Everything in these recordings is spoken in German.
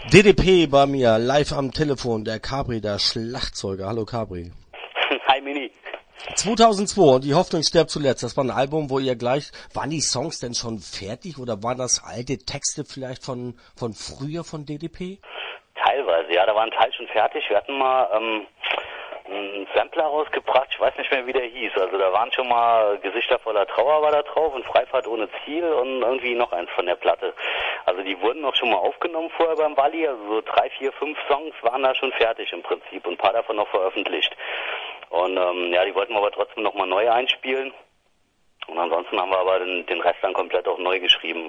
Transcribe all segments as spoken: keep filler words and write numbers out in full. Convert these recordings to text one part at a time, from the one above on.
D D P bei mir, live am Telefon, der Capri, der Schlagzeuger. Hallo Capri. Hi Mini. zweitausendzwei und die Hoffnung stirbt zuletzt. Das war ein Album, wo ihr gleich, waren die Songs denn schon fertig oder waren das alte Texte vielleicht von von früher von D D P? Teilweise, ja, da war ein Teil schon fertig. Wir hatten mal ähm, einen Sampler rausgebracht, ich weiß nicht mehr, wie der hieß. Also da waren schon mal Gesichter voller Trauer war da drauf und Freifahrt ohne Ziel und irgendwie noch eins von der Platte. Also die wurden auch schon mal aufgenommen vorher beim Walli, also so drei, vier, fünf Songs waren da schon fertig im Prinzip und ein paar davon noch veröffentlicht. Und ähm, ja, die wollten wir aber trotzdem nochmal neu einspielen. Und ansonsten haben wir aber den, den Rest dann komplett auch neu geschrieben.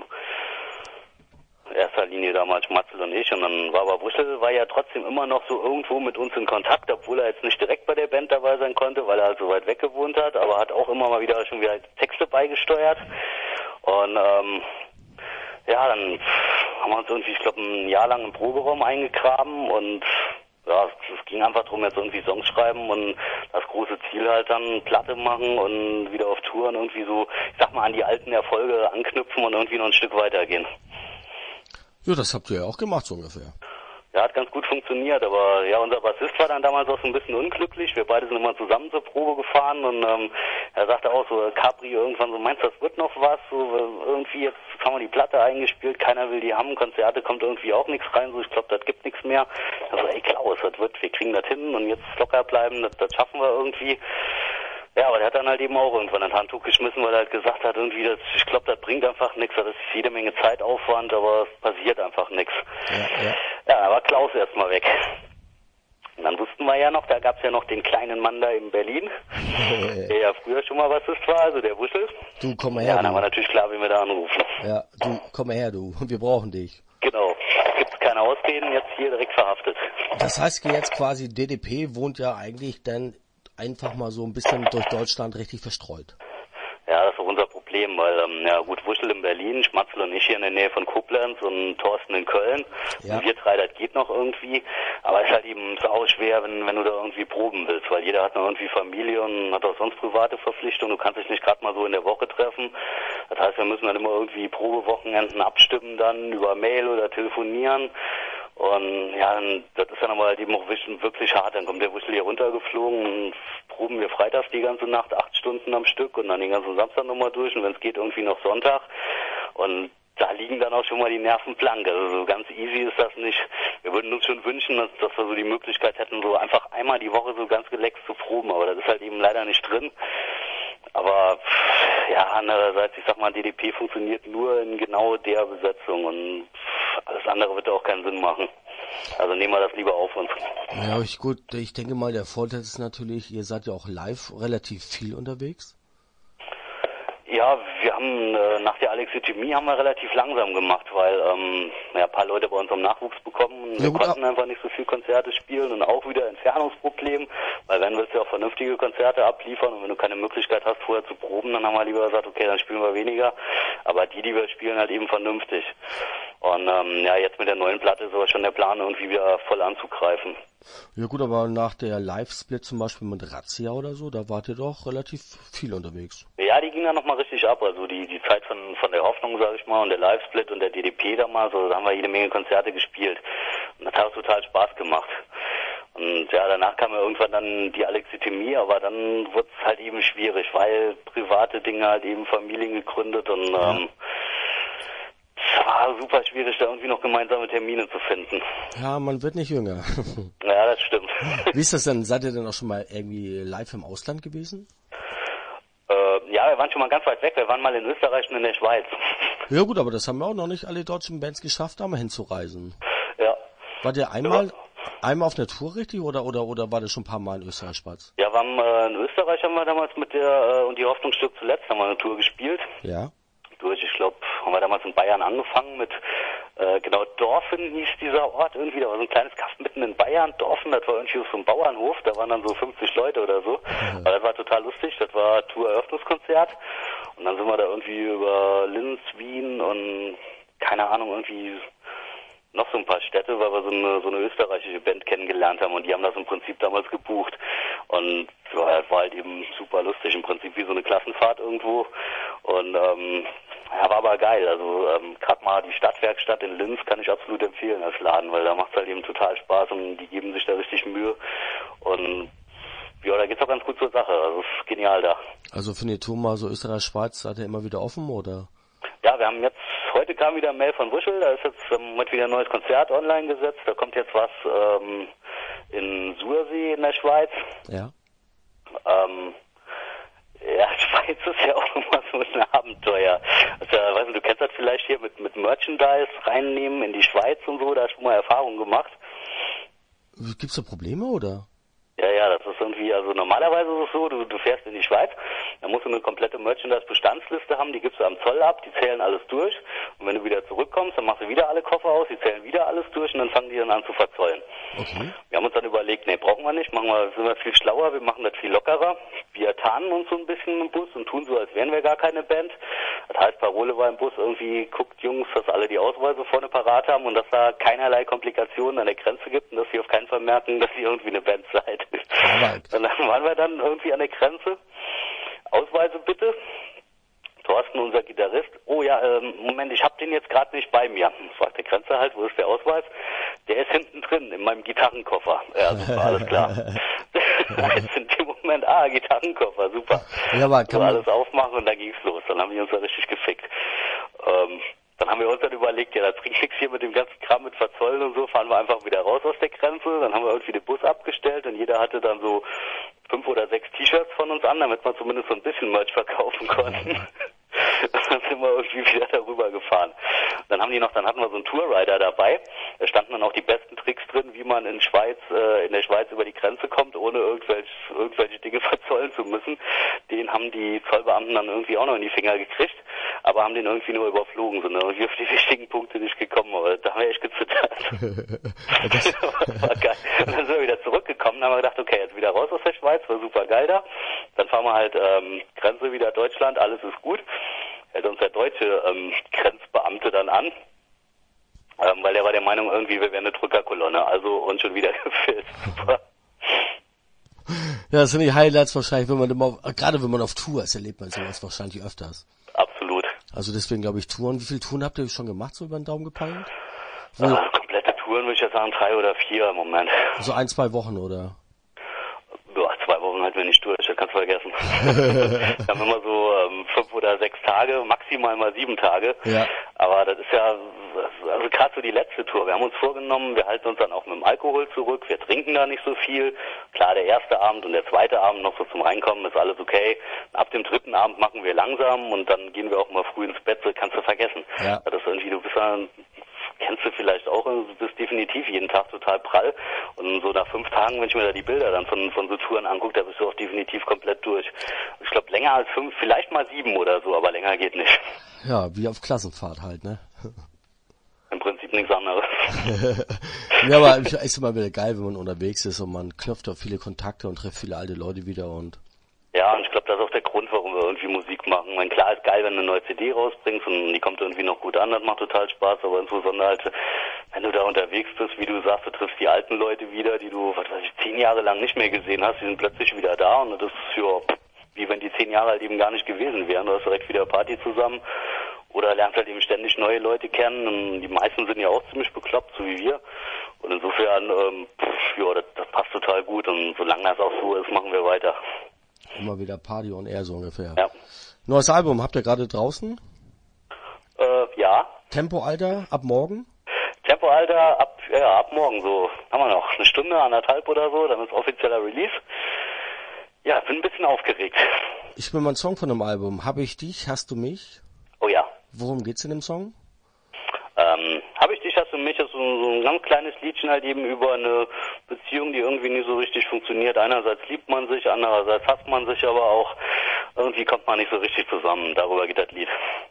In erster Linie damals Schmatzel und ich. Und dann war aber Wuschel, war ja trotzdem immer noch so irgendwo mit uns in Kontakt, obwohl er jetzt nicht direkt bei der Band dabei sein konnte, weil er halt so weit weg gewohnt hat, aber hat auch immer mal wieder schon wieder Texte beigesteuert. Und ähm, ja, dann haben wir uns irgendwie, ich glaube, ein Jahr lang im Proberaum eingegraben und ja, es ging einfach darum, jetzt irgendwie Songs schreiben und das große Ziel halt dann Platte machen und wieder auf Touren irgendwie so, ich sag mal, an die alten Erfolge anknüpfen und irgendwie noch ein Stück weitergehen. Ja, das habt ihr ja auch gemacht so ungefähr. Ja, hat ganz gut funktioniert, aber ja, unser Bassist war dann damals auch so ein bisschen unglücklich. Wir beide sind immer zusammen zur Probe gefahren und ähm, er sagte auch so, Capri irgendwann so, meinst du, das wird noch was? So irgendwie, jetzt haben wir die Platte eingespielt, keiner will die haben, Konzerte kommt irgendwie auch nichts rein, so ich glaube, das gibt nichts mehr. Also ey Klaus, das wird, wir kriegen das hin und jetzt locker bleiben, das, das schaffen wir irgendwie. Ja, aber der hat dann halt eben auch irgendwann ein Handtuch geschmissen, weil er halt gesagt hat, irgendwie, das, ich glaube, das bringt einfach nichts, das ist jede Menge Zeitaufwand, aber es passiert einfach nichts. Ja, ja. Ja, da war Klaus erstmal weg. Und dann wussten wir ja noch, da gab's ja noch den kleinen Mann da in Berlin, der ja früher schon mal Bassist war, also der Wuschel. Du, komm mal her. Ja, dann du. war natürlich klar, wie wir da anrufen. Ja, du, komm mal her, du. Wir brauchen dich. Genau. Gibt's keine Ausreden, jetzt hier direkt verhaftet. Das heißt jetzt quasi, D D P wohnt ja eigentlich dann einfach mal so ein bisschen durch Deutschland richtig verstreut. Ja, das ist auch unser Problem, weil, ähm, ja gut, Wuschel in Berlin, Schmatzel und ich hier in der Nähe von Koblenz und Thorsten in Köln. Ja. Und wir drei, das geht noch irgendwie, aber es ist halt eben sau schwer, wenn, wenn du da irgendwie proben willst, weil jeder hat noch irgendwie Familie und hat auch sonst private Verpflichtungen, du kannst dich nicht gerade mal so in der Woche treffen. Das heißt, wir müssen dann immer irgendwie Probewochenenden abstimmen dann über Mail oder telefonieren. Und ja, das ist dann aber halt eben auch wirklich hart. Dann kommt der Wuschel hier runtergeflogen und proben wir freitags die ganze Nacht, acht Stunden am Stück und dann den ganzen Samstag nochmal durch und wenn es geht irgendwie noch Sonntag. Und da liegen dann auch schon mal die Nerven blank. Also so ganz easy ist das nicht. Wir würden uns schon wünschen, dass, dass wir so die Möglichkeit hätten, so einfach einmal die Woche so ganz relaxed zu proben. Aber das ist halt eben leider nicht drin. Aber ja, andererseits, ich sag mal, D D P funktioniert nur in genau der Besetzung und alles andere wird auch keinen Sinn machen. Also nehmen wir das lieber auf uns. Ja, ich, gut, ich denke mal, der Vorteil ist natürlich, ihr seid ja auch live relativ viel unterwegs. Ja, wir haben äh, nach der Alexithymie haben wir relativ langsam gemacht, weil ähm, ja, ein paar Leute bei uns haben Nachwuchs bekommen und wir ja, konnten einfach nicht so viel Konzerte spielen und auch wieder Entfernungsproblem, weil wenn willst du ja auch vernünftige Konzerte abliefern und wenn du keine Möglichkeit hast vorher zu proben, dann haben wir lieber gesagt, okay, dann spielen wir weniger, aber die, die wir spielen, halt eben vernünftig. Und ähm, ja, jetzt mit der neuen Platte ist aber schon der Plan, irgendwie wieder voll anzugreifen. Ja gut, aber nach der Live-Split zum Beispiel mit Razzia oder so, da wart ihr doch relativ viel unterwegs. Ja, die ging dann nochmal richtig ab, also die die Zeit von von der Hoffnung, sag ich mal, und der Live-Split und der D D P damals, also da haben wir jede Menge Konzerte gespielt. Und das hat auch total Spaß gemacht. Und ja, danach kam ja irgendwann dann die Alexithymie, aber dann wurde es halt eben schwierig, weil private Dinge halt eben Familien gegründet und ja. ähm, es war super schwierig, da irgendwie noch gemeinsame Termine zu finden. Ja, man wird nicht jünger. Ja, das stimmt. Wie ist das denn? Seid ihr denn auch schon mal irgendwie live im Ausland gewesen? Äh, ja, wir waren schon mal ganz weit weg. Wir waren mal in Österreich und in der Schweiz. Ja gut, aber das haben auch noch nicht alle deutschen Bands geschafft, da mal hinzureisen. Ja. Wart ihr einmal, ja. einmal auf der Tour richtig oder oder oder war das schon ein paar Mal in Österreich, Schweiz? Ja, wir haben, äh, in Österreich haben wir damals mit der äh, und die Hoffnung Stück zuletzt haben wir eine Tour gespielt. Ja. Durch, ich glaube, haben wir damals in Bayern angefangen mit, äh, genau, Dorfen hieß dieser Ort irgendwie, da war so ein kleines Kaff mitten in Bayern, Dorfen, das war irgendwie so ein Bauernhof, da waren dann so fünfzig Leute oder so, mhm. Aber das war total lustig, das war Tour-Eröffnungskonzert und dann sind wir da irgendwie über Linz, Wien und keine Ahnung, irgendwie noch so ein paar Städte, weil wir so eine, so eine österreichische Band kennengelernt haben und die haben das im Prinzip damals gebucht und ja, das war halt eben super lustig, im Prinzip wie so eine Klassenfahrt irgendwo und ähm, Ja, war aber geil. Also ähm, gerade mal die Stadtwerkstatt in Linz kann ich absolut empfehlen als Laden, weil da macht es halt eben total Spaß und die geben sich da richtig Mühe. Und ja, da geht's auch ganz gut zur Sache. Also ist genial da. Also für die Tour mal so Österreich, Schweiz, seid ihr immer wieder offen, oder? Ja, wir haben jetzt, heute kam wieder ein Mail von Wuschel, da ist jetzt ähm, heute wieder ein neues Konzert online gesetzt. Da kommt jetzt was ähm, in Sursee in der Schweiz. Ja. Ähm, ja, Schweiz ist ja auch immer so ein Abenteuer. Also, weißt du, du kennst das vielleicht hier mit, mit Merchandise reinnehmen in die Schweiz und so, da hast du schon mal Erfahrungen gemacht. Gibt's da Probleme, oder? Ja, ja, das ist irgendwie, also normalerweise ist es so, du, du fährst in die Schweiz, dann musst du eine komplette Merchandise-Bestandsliste haben, die gibst du am Zoll ab, die zählen alles durch und wenn du wieder zurückkommst, dann machst du wieder alle Koffer aus, die zählen wieder alles durch und dann fangen die dann an zu verzollen. Okay. Wir haben uns dann überlegt, nee, brauchen wir nicht, machen wir, sind wir viel schlauer, wir machen das viel lockerer. Wir tarnen uns so ein bisschen im Bus und tun so, als wären wir gar keine Band. Das heißt, Parole war im Bus irgendwie, guckt Jungs, dass alle die Ausweise vorne parat haben und dass da keinerlei Komplikationen an der Grenze gibt und dass sie auf keinen Fall merken, dass ihr irgendwie eine Band seid. Right. Und dann waren wir dann irgendwie an der Grenze. Ausweise bitte. Thorsten, unser Gitarrist. Oh ja, ähm, Moment, ich hab den jetzt gerade nicht bei mir. Fragt der Grenzer halt, wo ist der Ausweis? Der ist hinten drin, in meinem Gitarrenkoffer. Ja, super, alles klar. Jetzt in dem Moment, ah, Gitarrenkoffer, super. Ja, aber kann so man... alles aufmachen und dann ging's los. Dann haben wir uns da richtig gefickt. Ähm, Dann haben wir uns dann überlegt, ja, das bringt nichts hier mit dem ganzen Kram mit Verzollen und so, fahren wir einfach wieder raus aus der Grenze. Dann haben wir irgendwie den Bus abgestellt und jeder hatte dann so fünf oder sechs T-Shirts von uns an, damit wir zumindest so ein bisschen Merch verkaufen konnten. Dann sind wir irgendwie wieder darüber gefahren. Dann haben die noch, dann hatten wir so einen Tourrider dabei. Da standen dann auch die besten Tricks drin, wie man in Schweiz, äh, in der Schweiz über die Grenze kommt, ohne irgendwelche, irgendwelche Dinge verzollen zu müssen. Den haben die Zollbeamten dann irgendwie auch noch in die Finger gekriegt, aber haben den irgendwie nur überflogen, sind irgendwie auf die wichtigen Punkte nicht gekommen. Aber da haben wir echt gezittert. Das war geil. Und dann sind wir wieder zurückgekommen, dann haben wir gedacht, okay, jetzt wieder raus aus der Schweiz, war super geil da. Dann fahren wir halt ähm, Grenze wieder Deutschland, alles ist gut. Hält uns der deutsche ähm, Grenzbeamte dann an, ähm, weil er war der Meinung, irgendwie wir wären eine Drückerkolonne, also uns schon wieder gefilzt. Ja, das sind die Highlights wahrscheinlich, wenn man immer, gerade wenn man auf Tour ist, erlebt man sowas wahrscheinlich öfters. Absolut. Also deswegen glaube ich Touren. Wie viele Touren habt ihr schon gemacht, so über den Daumen gepeilt? So, äh, komplette Touren würde ich jetzt sagen, drei oder vier im Moment. So ein, zwei Wochen, oder? Ja, zwei Wochen halten wir nicht durch, das kannst du vergessen. Wir haben immer so ähm, fünf oder sechs Tage, maximal mal sieben Tage. Ja. Aber das ist ja, also gerade so die letzte Tour. Wir haben uns vorgenommen, wir halten uns dann auch mit dem Alkohol zurück. Wir trinken da nicht so viel. Klar, der erste Abend und der zweite Abend noch so zum Reinkommen ist alles okay. Ab dem dritten Abend machen wir langsam und dann gehen wir auch mal früh ins Bett. So kannst du vergessen. Ja. Das ist irgendwie, du bist dann, kennst du vielleicht auch, du bist definitiv jeden Tag total prall. Und so nach fünf Tagen, wenn ich mir da die Bilder dann von, von so Touren angucke, da bist du auch definitiv komplett durch. Ich glaube, länger als fünf, vielleicht mal sieben oder so, aber länger geht nicht. Ja, wie auf Klassenfahrt halt, ne? Im Prinzip nichts anderes. Ja, aber es ist immer wieder geil, wenn man unterwegs ist und man knüpft auf viele Kontakte und trifft viele alte Leute wieder und... Ja, und ich glaube, das ist auch der Grund, warum wir irgendwie Musik machen. Ich meine, klar ist geil, wenn du eine neue C D rausbringst und die kommt irgendwie noch gut an, das macht total Spaß, aber insbesondere halt, wenn du da unterwegs bist, wie du sagst, du triffst die alten Leute wieder, die du, was weiß ich, zehn Jahre lang nicht mehr gesehen hast, die sind plötzlich wieder da und das ist ja, wie wenn die zehn Jahre halt eben gar nicht gewesen wären. Du hast direkt wieder Party zusammen oder lernst halt eben ständig neue Leute kennen und die meisten sind ja auch ziemlich bekloppt, so wie wir. Und insofern, ähm, pff, ja, das, das passt total gut und solange das auch so ist, machen wir weiter. Immer wieder Party on Air, so ungefähr. Ja. Neues Album, habt ihr gerade draußen? Äh, ja. Tempoalter, ab morgen? Tempoalter, ab, ja, ab morgen so. Haben wir noch eine Stunde, anderthalb oder so, dann ist offizieller Release. Ja, bin ein bisschen aufgeregt. Ich bin mal ein Song von dem Album. Hab ich dich, hast du mich? Oh ja. Worum geht's in dem Song? Ähm, hab ich dich, hast du mich, das ist so, so ein ganz kleines Liedchen halt eben über eine Beziehung, die irgendwie nicht so richtig funktioniert. Einerseits liebt man sich, andererseits hasst man sich, aber auch irgendwie kommt man nicht so richtig zusammen. Darüber geht das Lied.